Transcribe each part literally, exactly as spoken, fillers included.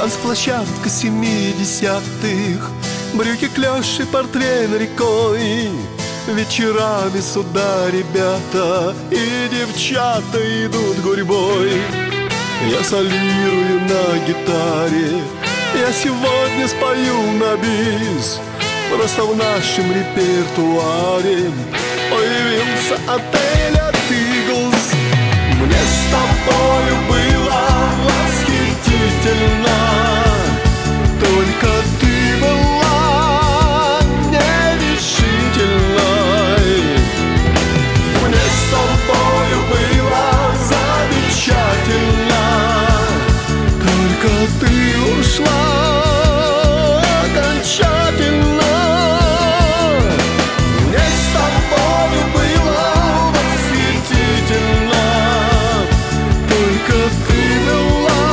Танцплощадка семидесятых, брюки, клёши, портвейн рекой. Вечерами сюда ребята и девчата идут гурьбой. Я солирую на гитаре, я сегодня спою на бис. Просто в нашем репертуаре появился отель «Иглс». Мне с тобою было восхитительно, только ты была нерешительной. Мне с тобою было замечательно, только ты ушла окончательно. Мне с тобою было восхитительно, только ты была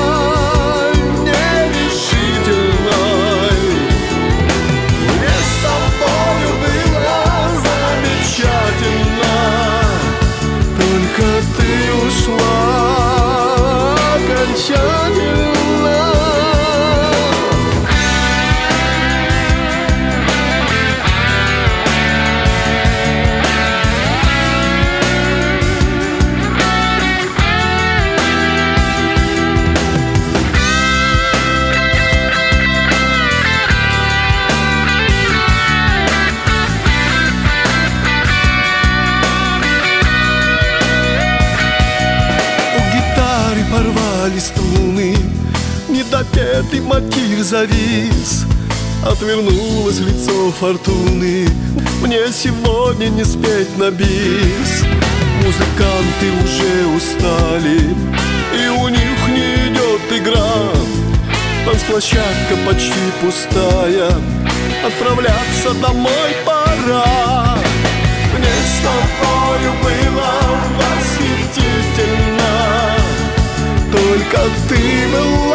нерешительной. Мне с тобою было замечательно, только ты ушла окончательно. Порвали струны, недопетый мотив завис. Отвернулось лицо фортуны, мне сегодня не спеть на бис. Музыканты уже устали, и у них не идет игра. Танцплощадка почти пустая, отправляться домой пора. Мне с тобою было восхитительно, только ты была